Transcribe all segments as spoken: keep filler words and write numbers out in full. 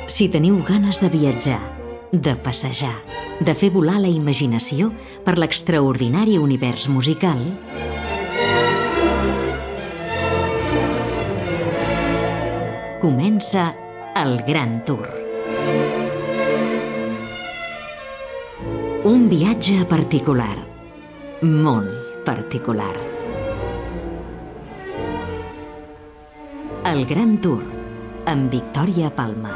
Si teniu ganes de viatjar, de passejar, de fer volar la imaginació per l'extraordinari univers musical, comença el Gran Tour. Un viatge particular, molt particular. El Gran Tour, amb Victòria Palma.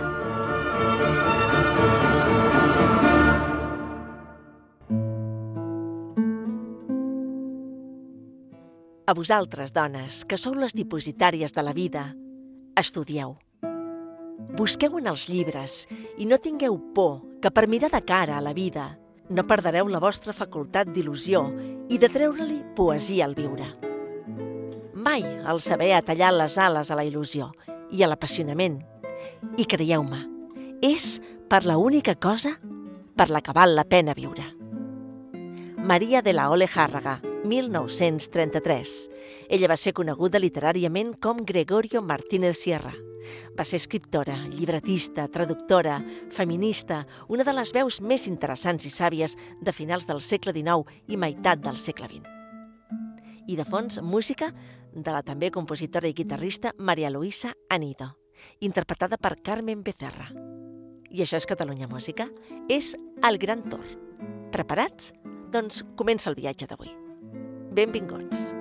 A vosaltres, dones, que sou les dipositàries de la vida, estudieu. Busqueu en els llibres i no tingueu por que per mirar de cara a la vida no perdereu la vostra facultat d'il·lusió i de treure-li poesia al viure. Mai el saber ha tallat les ales a la il·lusió i a l'apassionament. I creieu-me, és per la única cosa per la que val la pena viure. Maria de la Olejárraga, mil nou-cents trenta-tres. Ella va ser coneguda literàriament com Gregorio Martínez Sierra. Va ser escriptora, llibretista, traductora, feminista, una de les veus més interessants i sàvies de finals del segle dinou i meitat del segle vint. I de fons, música de la també compositora i guitarrista María Luisa Anido, interpretada per Carmen Becerra. I això és Catalunya Música, és el Gran Tour. Preparats? Doncs comença el viatge d'avui. Benvinguts.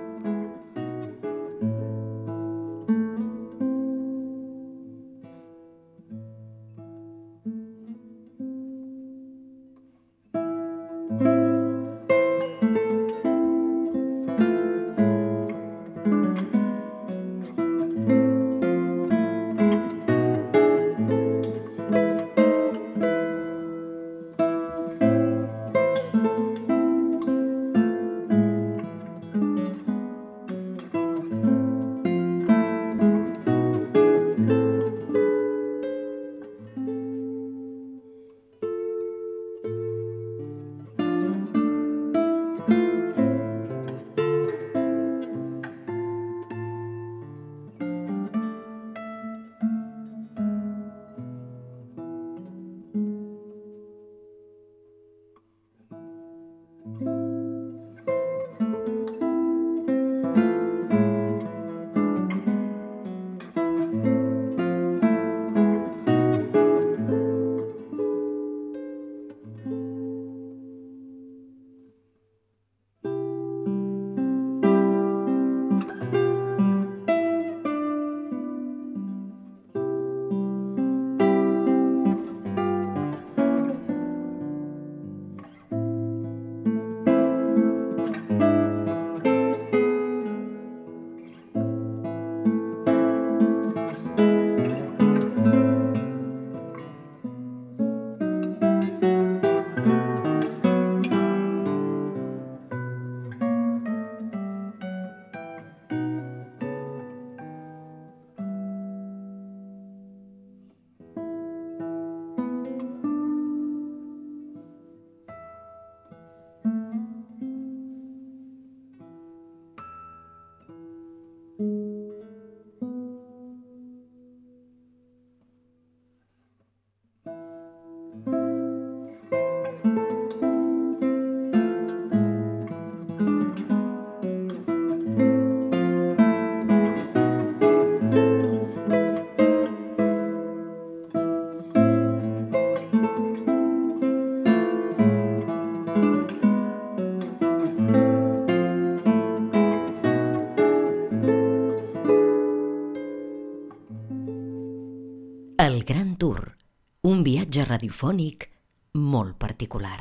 El Gran Tour, un viatge radiofònic molt particular.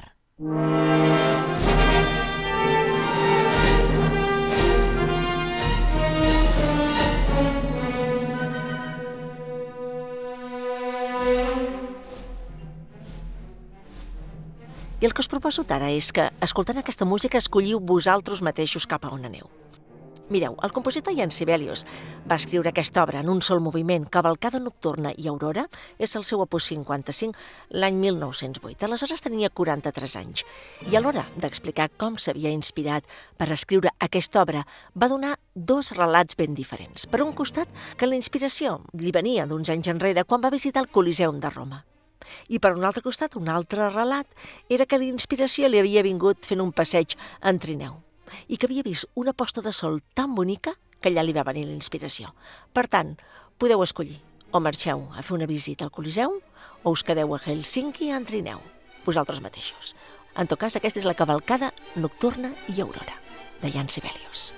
I el que us proposo ara és que, escoltant aquesta música, escolliu vosaltres mateixos cap a on aneu. Mireu, el compositor Ian Sibelius va escriure aquesta obra en un sol moviment, Cavalcada nocturna i aurora, és el seu opus cinquanta-cinc, l'any mil nou-cents vuit. Aleshores tenia quaranta-tres anys. I a l'hora d'explicar com s'havia inspirat per escriure aquesta obra, va donar dos relats ben diferents. Per un costat, que la inspiració li venia d'uns anys enrere quan va visitar el Coliseum de Roma. I per un altre costat, un altre relat, era que la inspiració li havia vingut fent un passeig en trineu i que havia vist una posta de sol tan bonica que allà li va venir la inspiració. Per tant, podeu escollir, o marxeu a fer una visita al Coliseum o us quedeu a Helsinki en trineu, vosaltres mateixos. En tot cas, aquesta és la Cavalcada nocturna i aurora, de Ian Sibelius.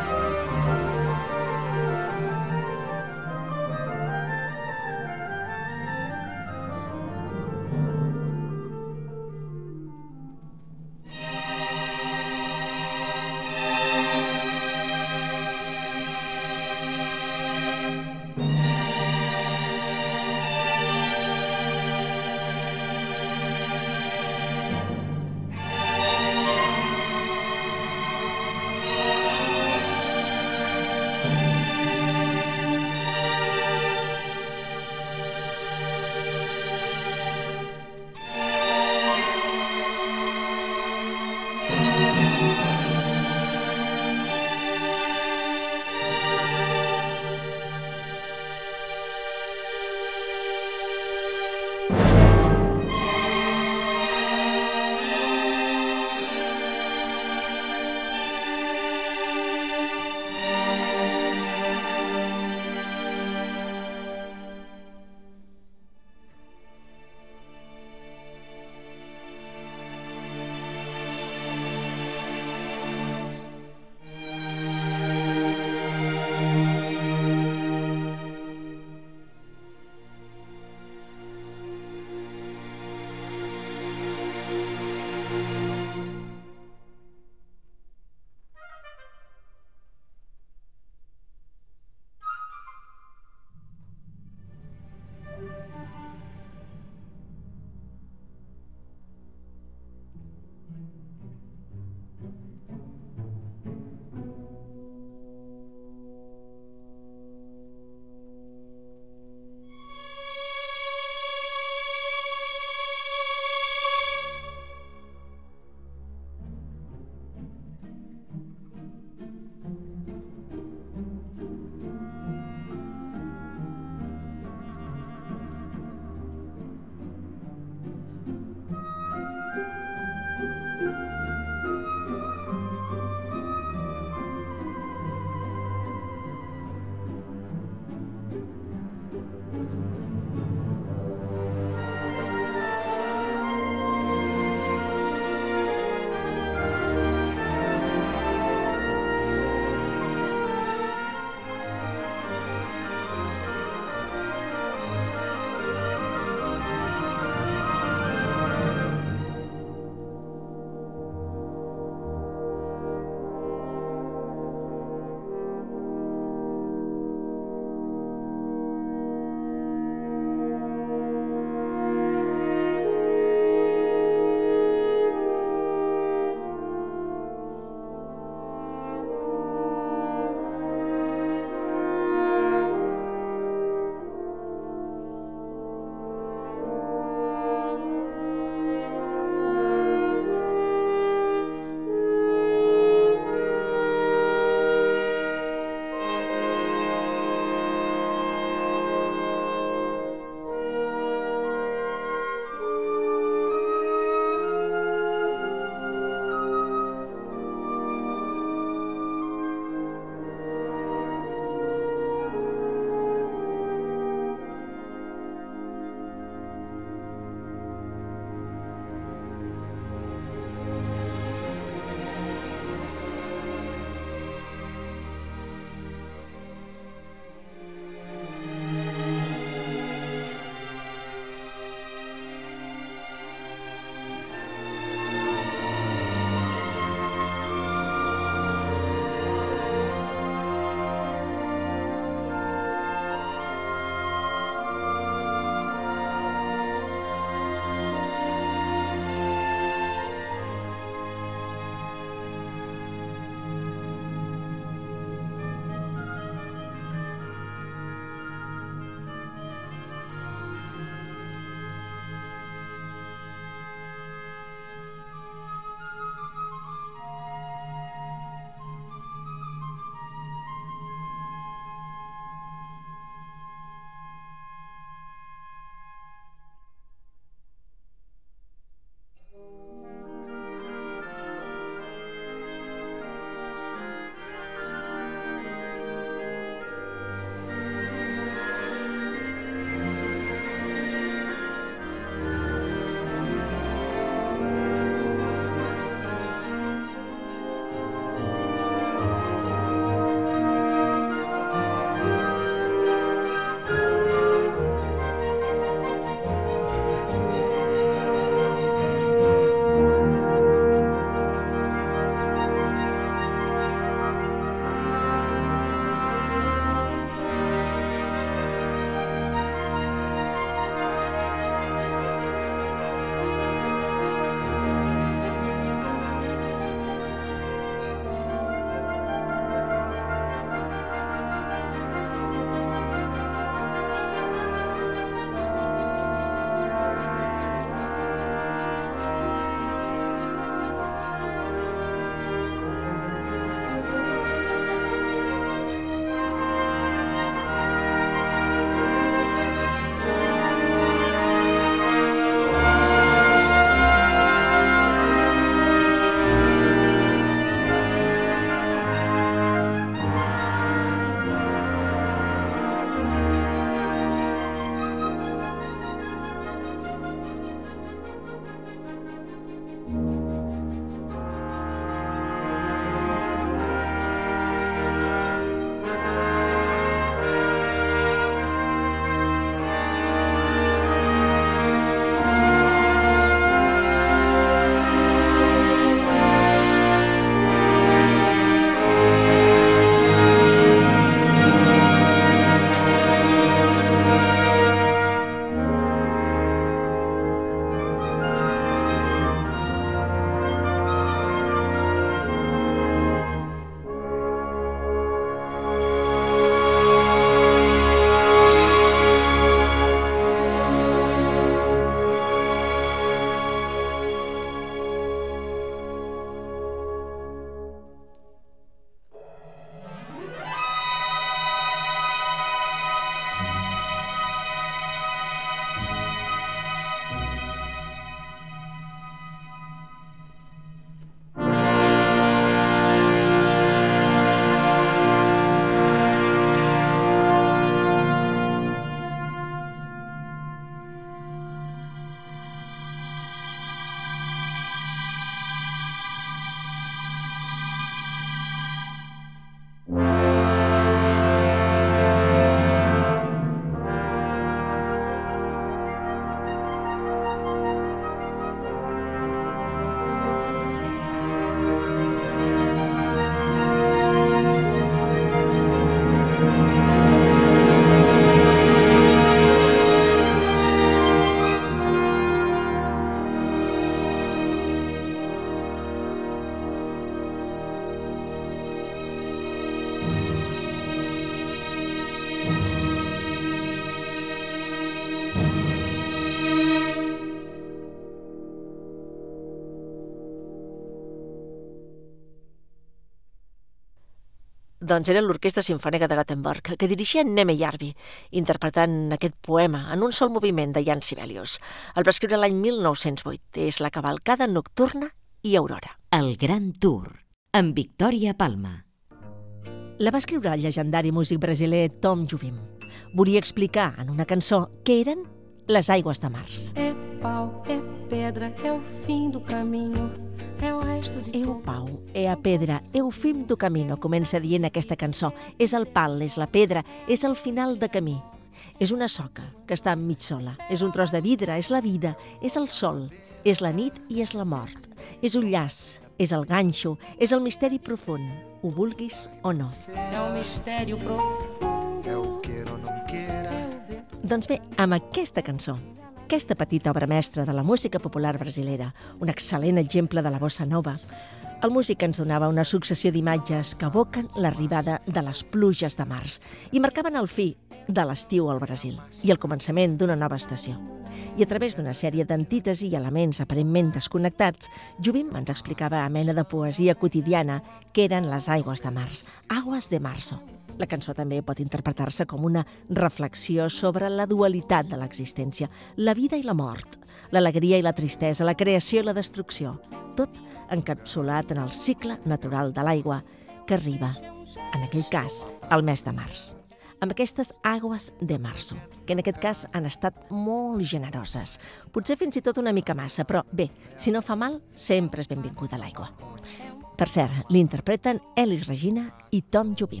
Doncs era l'Orquestra Simfònica de Gothenburg, que dirigia Neme Järvi, interpretant aquest poema en un sol moviment de Jan Sibelius. El va escriure l'any mil nou-cents vuit. És la cavalcada nocturna i aurora. El Gran Tour, amb Victòria Palma. La va escriure el llegendari músic brasiler Tom Jobim. Volia explicar en una cançó què eren les aigües de març. É pau, é pedra, é o fim do caminho, é o resto de Eu tot. pau, é a pedra, eu fim do camino, comença dient aquesta cançó. És el pal, és la pedra, és el final de camí. És una soca que està enmig sola. És un tros de vidre, és la vida, és el sol, és la nit i és la mort. És un llaç, és el ganxo, és el misteri profund, ho vulguis o no. É um mistério profundo. Eu queira ou não queira. É o vento. Doncs bé, amb aquesta cançó, aquesta petita obra mestra de la música popular brasilera, un excel·lent exemple de la bossa nova, el músic ens donava una successió d'imatges que evoquen l'arribada de les pluges de març i marcaven el fi de l'estiu al Brasil i el començament d'una nova estació. I a través d'una sèrie d'antítesi i elements aparentment desconnectats, Jobim ens explicava a mena de poesia quotidiana què eren les aigües de març, aguas de marzo. La cançó també pot interpretar-se com una reflexió sobre la dualitat de l'existència, la vida i la mort, l'alegria i la tristesa, la creació i la destrucció, tot encapsulat en el cicle natural de l'aigua que arriba, en aquell cas, al mes de març. Amb aquestes aigües de marzo, que en aquest cas han estat molt generoses. Potser fins i tot una mica massa, però bé, si no fa mal, sempre és benvinguda l'aigua. Per cert, l'interpreten Elis Regina i Tom Jobim.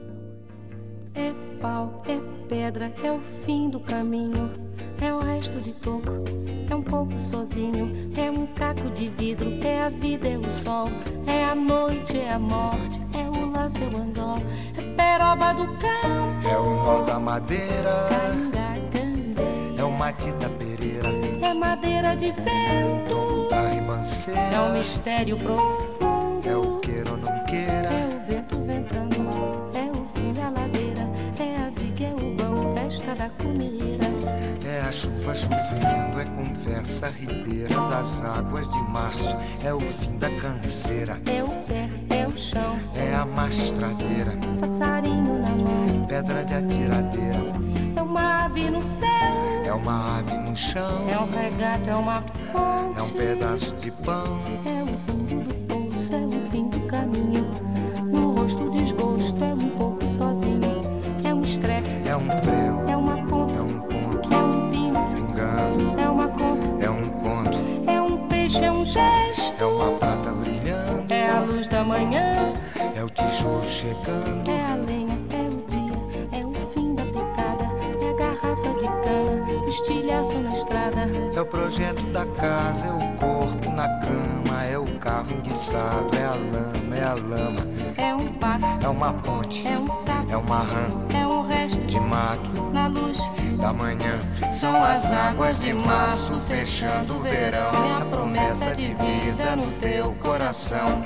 É pau, é pedra, é o fim do caminho, é o resto de toco, é um pouco sozinho, é um caco de vidro, é a vida, é o sol, é a noite, é a morte, é o laço, é o anzol, é peroba do campo, É o nó da madeira, cangacandê, é o Matita Pereira, é madeira de vento, da é ribanceira. um mistério profundo, É o queira ou não queira. é o vento ventando, é o fim da ladeira, é a viga, é o vão, festa da comida. É a chuva chovendo, é conversa ribeira das águas de março. É o fim da canseira, É o pé, é o chão, é a mastradeira, passarinho na mão, pedra de atiradeira. é uma ave no céu, É uma ave no chão, é um regato, é uma fonte, é um pedaço de pão. é o fundo do poço, é o fim do caminho, no rosto desgosto, é um pouco sozinho, é um estrepe, É um prego, é uma ponta, é um ponto, é um pino, pingando. é uma conta, É um conto, é um peixe, é um gesto, é uma prata brilhando. é a luz da manhã, É o tijolo chegando. é a lenha, é o dia, é o fim da picada, é a garrafa de cana, o estilhaço na estrada, É o projeto da casa, é o corpo na cama, é o carro enguiçado, é a lama, é a lama, é um passo, é uma ponte, é um sapo, é uma rã é um resto de mato na luz. da manhã. São as águas de março fechando o verão, é a promessa de vida no teu coração.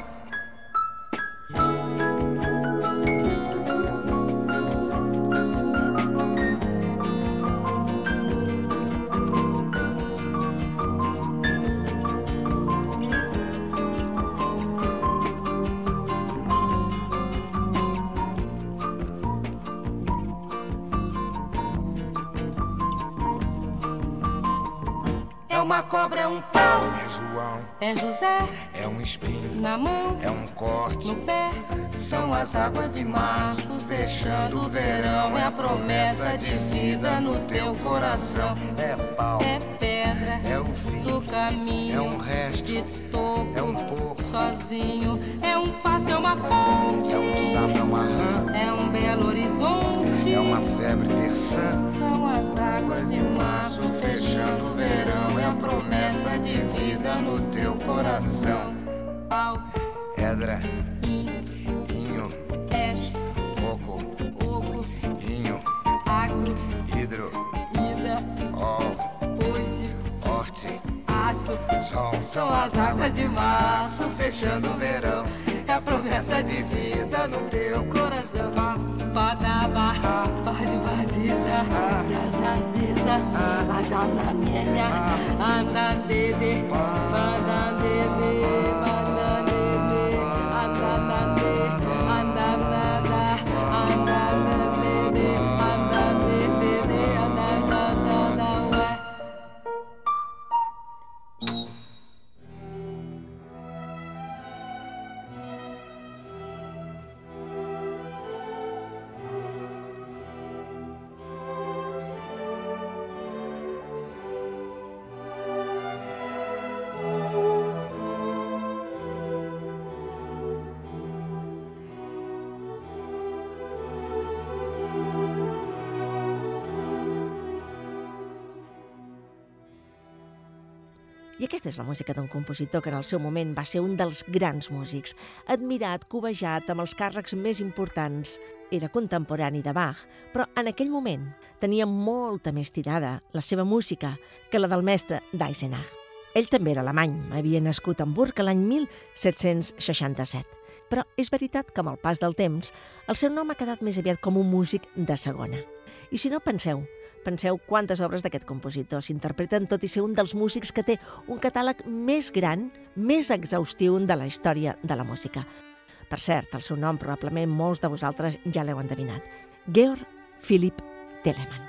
É uma cobra, é um pau, É João, é José é um espinho, na mão, é um corte. no pé. São as águas de março fechando o verão, é a promessa de vida no teu coração. É pau, É pedra é o fim, do caminho, é um resto, de toco, é um pouco, sozinho, é um passo, é uma ponte, é um sapo, é uma rã, é um belo horizonte, é uma febre terçã. são as águas de março fechando o verão, é a promessa de vida no teu coração. Pau, Pedra, in, inho, peixe, coco, oco, inho, agro, hidro, ida, ol, oite, horte, aço. sol. São as águas de março fechando o verão, é a promessa de vida no teu coração. Badaba, bazibaziza, zazaziza, azananenha, andandede, bandandede, bandandede, andandande, andanada, I aquesta és la música d'un compositor que en el seu moment va ser un dels grans músics, admirat, cobejat, amb els càrrecs més importants. Era contemporani de Bach, però en aquell moment tenia molta més tirada la seva música que la del mestre d'Eisenach. Ell també era alemany, havia nascut a Hamburg l'any mil set-cents seixanta-set. Però és veritat que amb el pas del temps el seu nom ha quedat més aviat com un músic de segona. I si no, penseu, Penseu quantes obres d'aquest compositor s'interpreten, tot i ser un dels músics que té un catàleg més gran, més exhaustiu de la història de la música. Per cert, el seu nom probablement molts de vosaltres ja l'heu endevinat. Georg Philipp Telemann.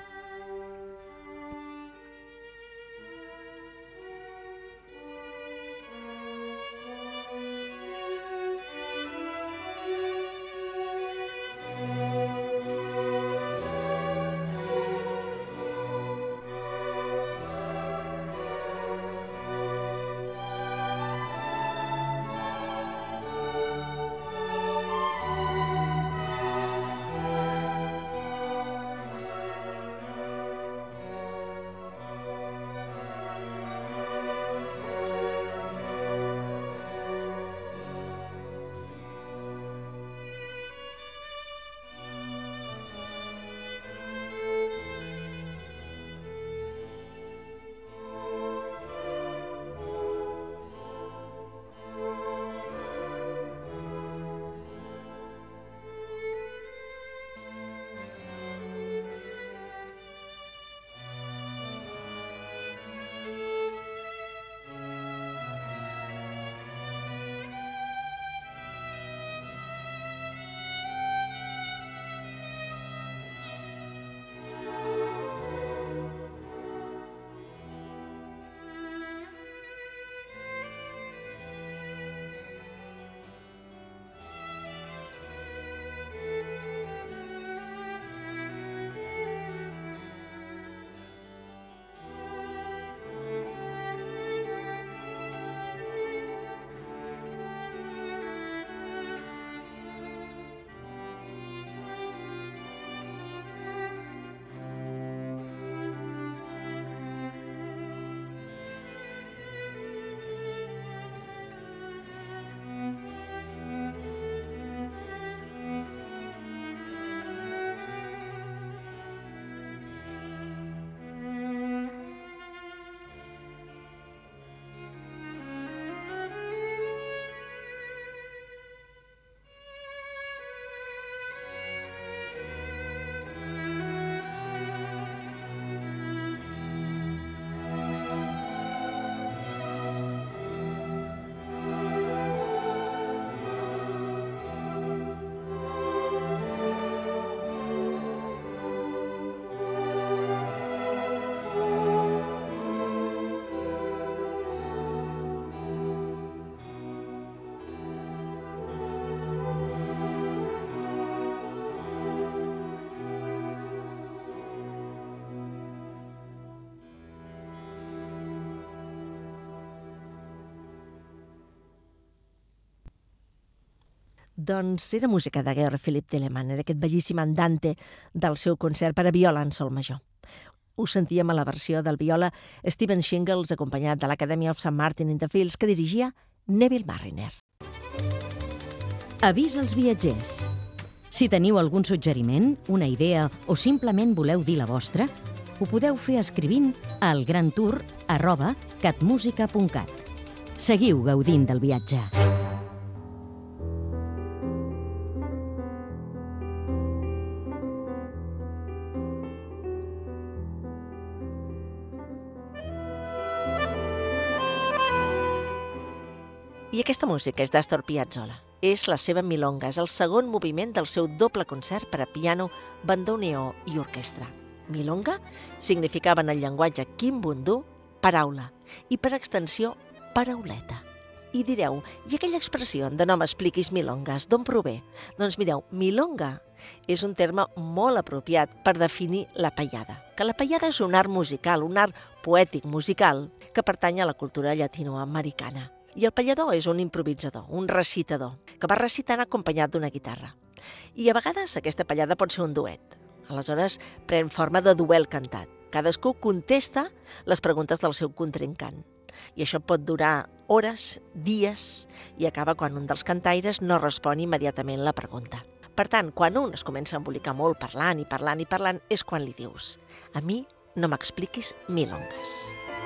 Doncs era música de Georg Philipp Telemann, era aquest bellíssim andante del seu concert per a viola en sol major. Ho sentíem a la versió del viola Stephen Shingles, acompanyat de l'Academy of Saint Martin in the Fields, que dirigia Neville Marriner. Avís als viatgers. Si teniu algun suggeriment, una idea o simplement voleu dir la vostra, ho podeu fer escrivint a elgrantour arroba catmusica punt cat. Seguiu gaudint del viatge. I aquesta música és d'Astor Piazzolla. És la seva milonga, és el segon moviment del seu doble concert per a piano, bandoneó i orquestra. Milonga significava en el llenguatge kimbundu paraula i per extensió parauleta. I direu, i aquella expressió de no m'expliquis milongas, d'on prové? Doncs mireu, milonga és un terme molt apropiat per definir la paiada, que la paiada és un art musical, un art poètic musical que pertany a la cultura llatinoamericana. I el pallador és un improvisador, un recitador, que va recitant acompanyat d'una guitarra. I a vegades aquesta pallada pot ser un duet. Aleshores pren forma de duel cantat. Cadascú contesta les preguntes del seu contrincant. I això pot durar hores, dies, i acaba quan un dels cantaires no respon immediatament la pregunta. Per tant, quan un es comença a embolicar molt parlant i parlant i parlant, és quan li dius: a mi no m'expliquis milongas.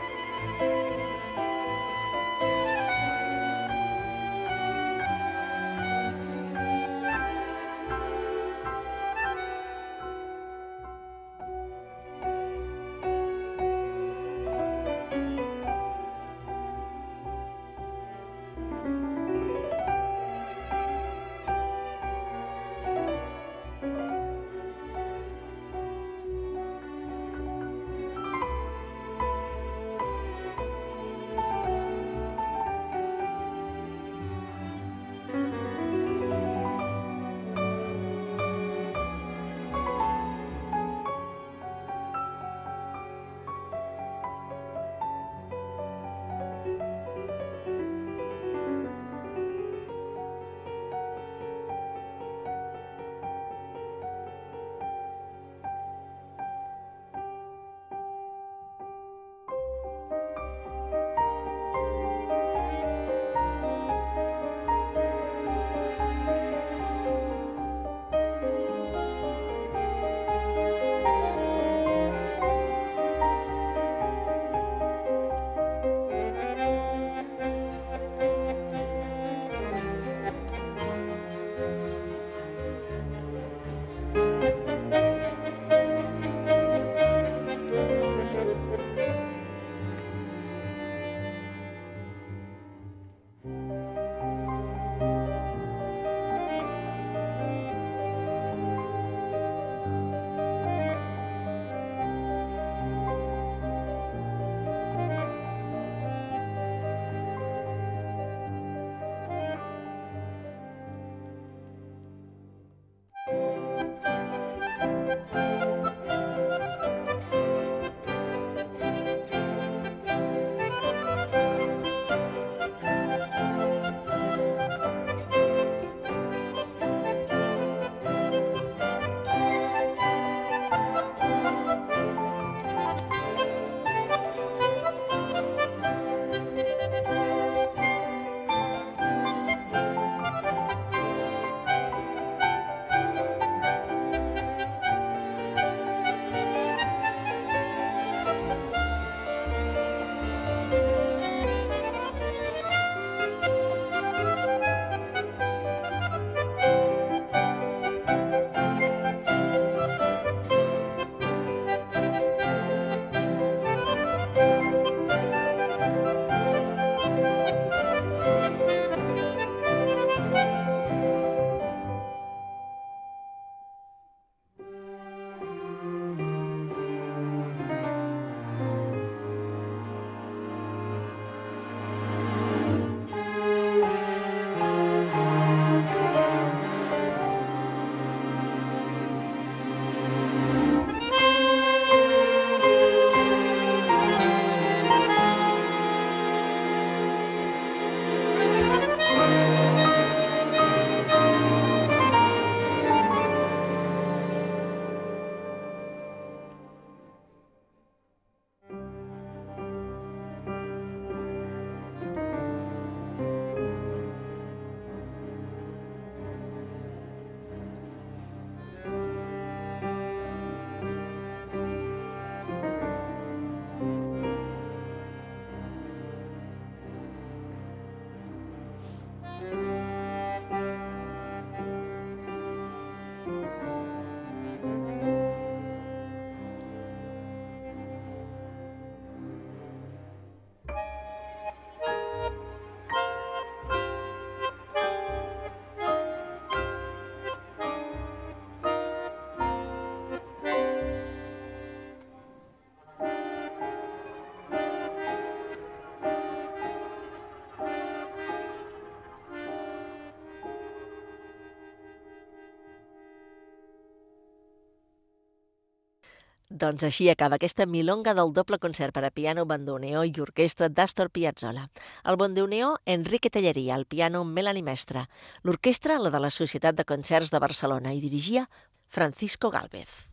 Doncs així acaba aquesta milonga del doble concert per a piano, bandoneó i orquestra d'Astor Piazzolla. El bandoneó, Enrique Tellería, el piano, Melanie Mestre. L'orquestra, la de la Societat de Concerts de Barcelona, i dirigia Francisco Gálvez.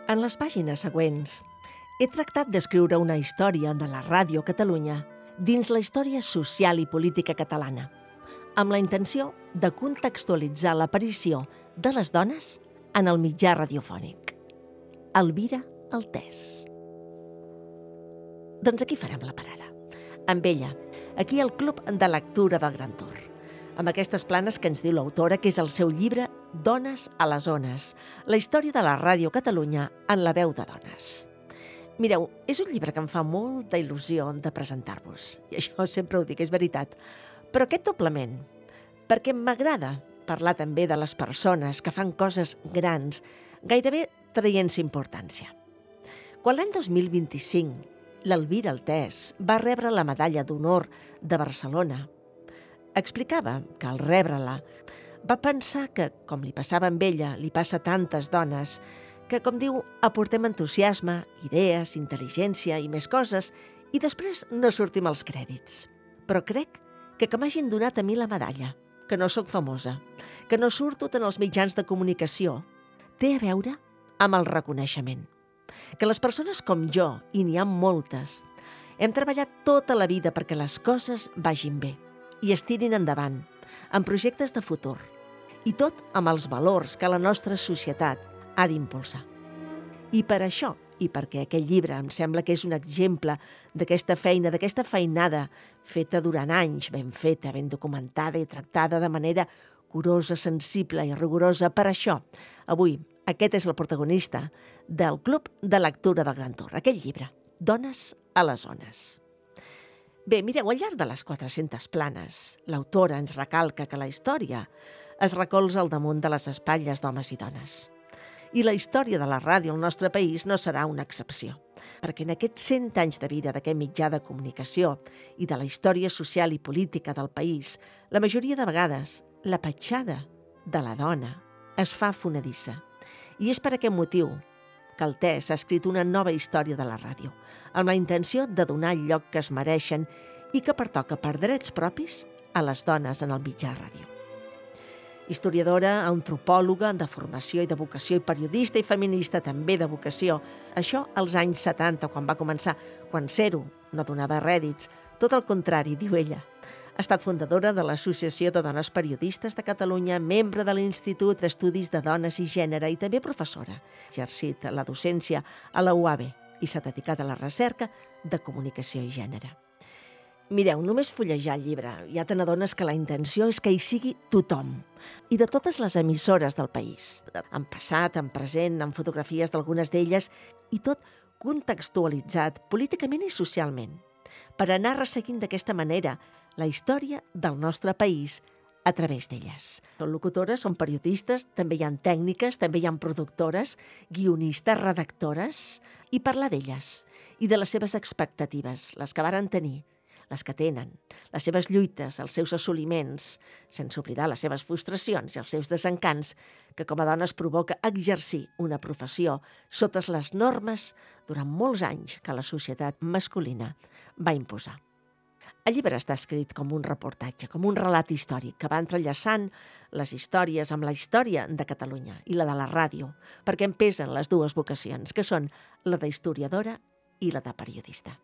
En les pàgines següents he tractat d'escriure una història de la ràdio a Catalunya dins la història social i política catalana, amb la intenció de contextualitzar l'aparició de les dones en el mitjà radiofònic. Elvira Altés. Doncs aquí farem la parada. Amb ella, aquí al Club de Lectura del Gran Tour, amb aquestes planes que ens diu l'autora, que és el seu llibre Dones a les ones, la història de la ràdio a Catalunya en la veu de dones. Mireu, és un llibre que em fa molta il·lusió de presentar-vos, i això sempre ho dic, és veritat, però aquest doblement, perquè m'agrada parlar també de les persones que fan coses grans, gairebé traient-se importància. Quan l'any dos mil vint-i-cinc l'Elvira Altés va rebre la Medalla d'Honor de Barcelona, explicava que al rebre-la va pensar que, com li passava amb ella, li passa a tantes dones, que, com diu, aportem entusiasme, idees, intel·ligència i més coses, i després no sortim als crèdits. Però crec que que m'hagin donat a mi la medalla, que no sóc famosa, que no surto en els mitjans de comunicació, té a veure amb el reconeixement. Que les persones com jo, i n'hi ha moltes, hem treballat tota la vida perquè les coses vagin bé i es tirin endavant, en projectes de futur, i tot amb els valors que la nostra societat ha d'impulsar. I per això, i perquè aquest llibre em sembla que és un exemple d'aquesta feina, d'aquesta feinada feta durant anys, ben feta, ben documentada i tractada de manera curosa, sensible i rigorosa, per això, avui, aquest és el protagonista del Club de Lectura del Gran Tour, aquest llibre, Dones a les ones. Bé, mireu, al llarg de les quatre-centes planes, l'autora ens recalca que la història es recolza al damunt de les espatlles d'homes i dones. I la història de la ràdio al nostre país no serà una excepció, perquè en aquests cent anys de vida d'aquest mitjà de comunicació i de la història social i política del país, la majoria de vegades la petjada de la dona es fa fonedissa. I és per aquest motiu que Altés ha escrit una nova història de la ràdio, amb la intenció de donar el lloc que es mereixen i que pertoca per drets propis a les dones en el mitjà ràdio. Historiadora, antropòloga de formació i de vocació i periodista i feminista també de vocació. Això als anys setanta, quan va començar, quan ser-ho no donava rèdits. Tot el contrari, diu ella. Ha estat fundadora de l'Associació de Dones Periodistes de Catalunya, membre de l'Institut d'Estudis de Dones i Gènere i també professora. Ha exercit la docència a la U A B i s'ha dedicat a la recerca de comunicació i gènere. Mireu, només fullejar el llibre ja te n'adones que la intenció és que hi sigui tothom i de totes les emissores del país, en passat, en present, en fotografies d'algunes d'elles i tot contextualitzat políticament i socialment per anar resseguint d'aquesta manera la història del nostre país a través d'elles. Són locutores, són periodistes, també hi ha tècniques, també hi ha productores, guionistes, redactores, i parlar d'elles i de les seves expectatives, les que varen tenir, les que tenen, les seves lluites, els seus assoliments, sense oblidar les seves frustracions i els seus desencants, que com a dones provoca exercir una professió sota les normes durant molts anys que la societat masculina va imposar. El llibre està escrit com un reportatge, com un relat històric que va entrellaçant les històries amb la història de Catalunya i la de la ràdio, perquè em pesen les dues vocacions, que són la d'historiadora i la de periodista.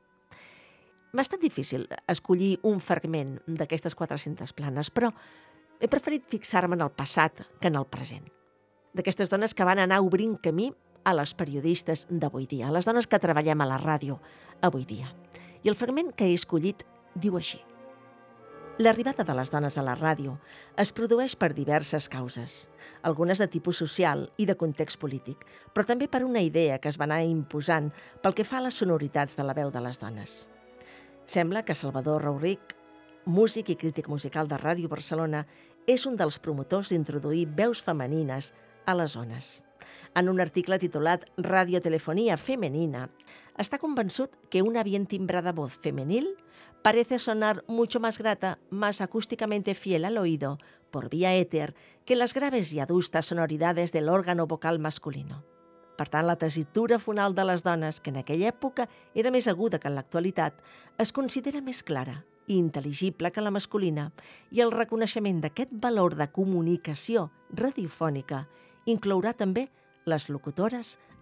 M'ha estat difícil escollir un fragment d'aquestes quatre-centes planes, però he preferit fixar-me en el passat que en el present. D'aquestes dones que van anar obrint camí a les periodistes d'avui dia, a les dones que treballem a la ràdio avui dia. I el fragment que he escollit diu així. L'arribada de les dones a la ràdio es produeix per diverses causes, algunes de tipus social i de context polític, però també per una idea que es va anar imposant pel que fa a les sonoritats de la veu de les dones. Sembla que Salvador Rauric, músic i crític musical de Ràdio Barcelona, és un dels promotors d'introduir veus femenines a les ones. En un article titulat Radiotelefonía femenina, està convençut que una bien timbrada voz femenil parece sonar mucho más grata, más acústicamente fiel al oído, por vía éter, que las graves y adustas sonoridades del órgano vocal masculino. Per tant, la tessitura fonal de les dones, que en aquella època era més aguda que en l'actualitat, es considera més clara i intel·ligible que la masculina, i el reconeixement d'aquest valor de comunicació radiofònica inclourà també les locutores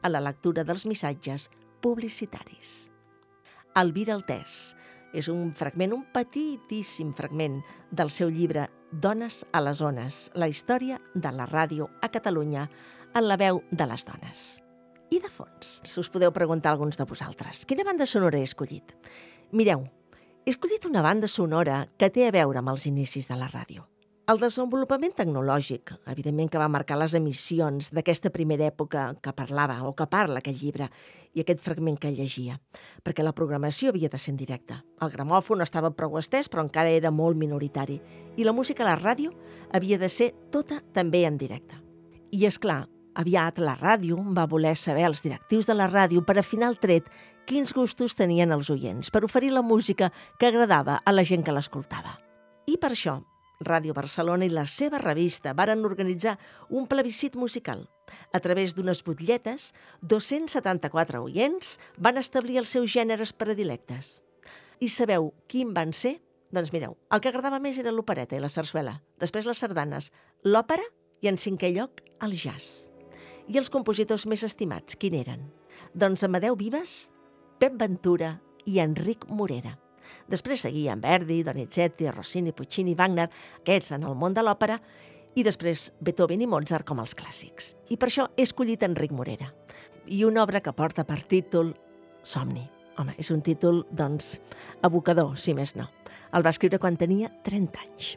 a la lectura dels missatges publicitaris. Elvira Altès és un fragment, un petitíssim fragment del seu llibre Dones a les ones, la història de la ràdio a Catalunya en la veu de les dones. I de fons, us podeu preguntar alguns de vosaltres, quina banda sonora he escollit? Mireu, he escollit una banda sonora que té a veure amb els inicis de la ràdio. El desenvolupament tecnològic, evidentment que va marcar les emissions d'aquesta primera època que parlava o que parla aquest llibre i aquest fragment que llegia, perquè la programació havia de ser en directe. El gramòfon estava prou estès, però encara era molt minoritari, i la música a la ràdio havia de ser tota també en directe. I és clar, aviat la ràdio va voler saber els directius de la ràdio per afinar el tret quins gustos tenien els oients, per oferir la música que agradava a la gent que l'escoltava. I per això, Ràdio Barcelona i la seva revista varen organitzar un plebiscit musical. A través d'unes butlletes, dos-cents setanta-quatre oients van establir els seus gèneres predilectes. I sabeu quin van ser? Doncs mireu, el que agradava més era l'opereta i la sarsuela, després les sardanes, l'òpera i, en cinquè lloc, el jazz. I els compositors més estimats, quin eren? Doncs Amadeu Vives, Pep Ventura i Enric Morera. Després seguien Verdi, Donizetti, Rossini, Puccini, Wagner, aquests en el món de l'òpera, i després Beethoven i Mozart com els clàssics. I per això he escollit Enric Morera. I una obra que porta per títol Somni. Home, és un títol, doncs, evocador, si més no. El va escriure quan tenia trenta anys.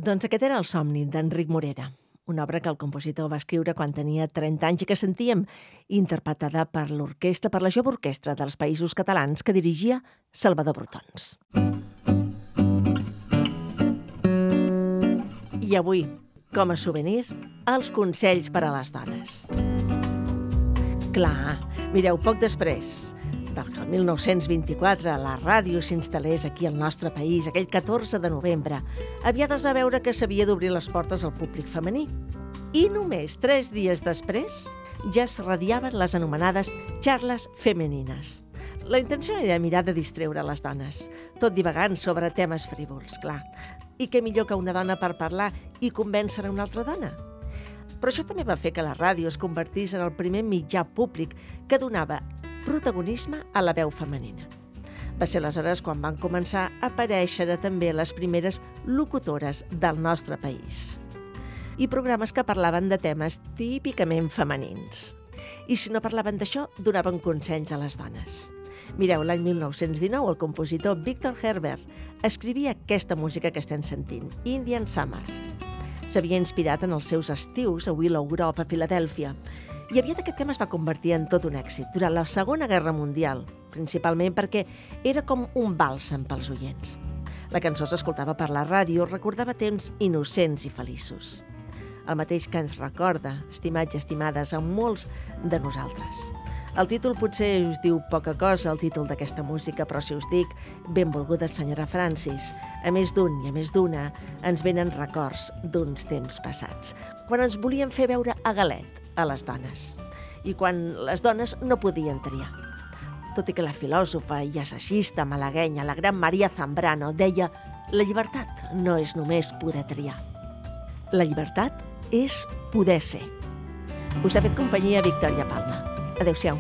Doncs aquest era el somni d'Enric Morera, una obra que el compositor va escriure quan tenia trenta anys i que sentíem interpretada per l'orquestra, per la jove orquestra dels Països Catalans que dirigia Salvador Brotons. I avui, com a souvenir, els consells per a les dones. Clar, mireu, poc després que el mil nou-cents vint-i-quatre la ràdio s'instal·lés aquí al nostre país, aquell catorze de novembre, aviat es va veure que s'havia d'obrir les portes al públic femení. I només tres dies després ja es radiaven les anomenades xarles femenines. La intenció era mirar de distreure les dones, tot divagant sobre temes frívols, clar. I què millor que una dona per parlar i convèncer a una altra dona? Però això també va fer que la ràdio es convertís en el primer mitjà públic que donava protagonisme a la veu femenina. Va ser aleshores quan van començar a aparèixer també les primeres locutores del nostre país. I programes que parlaven de temes típicament femenins. I si no parlaven d'això, donaven consells a les dones. Mireu, l'any mil nou-cents dinou el compositor Victor Herbert escrivia aquesta música que estem sentint, Indian Summer. S'havia inspirat en els seus estius a Willow Grove, a Filadèlfia, i aviat aquest tema es va convertir en tot un èxit durant la Segona Guerra Mundial, principalment perquè era com un bàlsam pels oients. La cançó s'escoltava per la ràdio, recordava temps innocents i feliços. El mateix que ens recorda, estimats i estimades, a molts de nosaltres. El títol potser us diu poca cosa, el títol d'aquesta música, però si us dic benvolguda senyora Francis, a més d'un i a més d'una ens venen records d'uns temps passats, quan ens volien fer veure a galet a les dones, i quan les dones no podien triar. Tot i que la filòsofa i assagista malaguenya, la gran Maria Zambrano, deia «La llibertat no és només poder triar. La llibertat és poder ser». Us ha fet companyia Victòria Palma. Adéu-siau.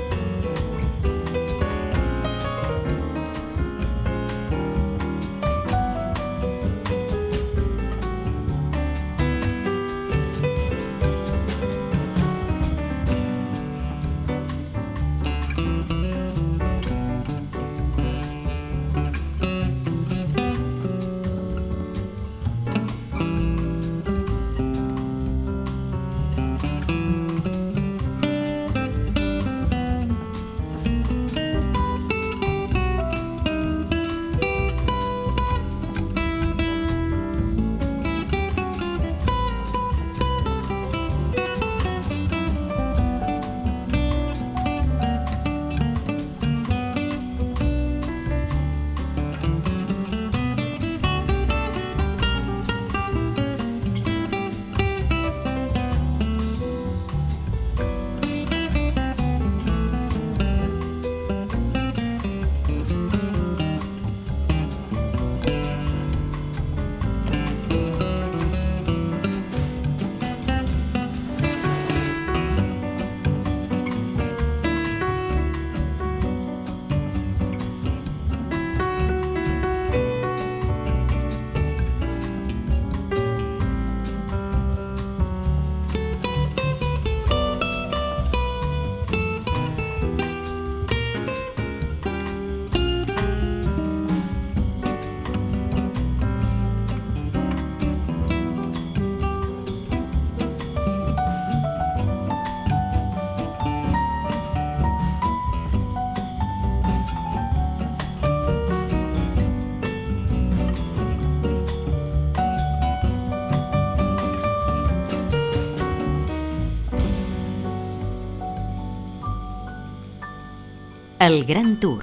El Gran Tour.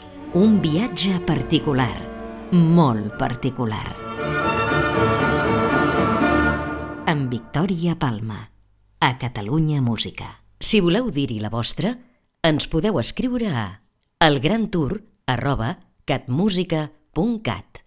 Un viatge particular, molt particular. Amb Victòria Palma, a Catalunya Música. Si voleu dir-hi la vostra, ens podeu escriure a elgrantour arroba catmusica punt cat.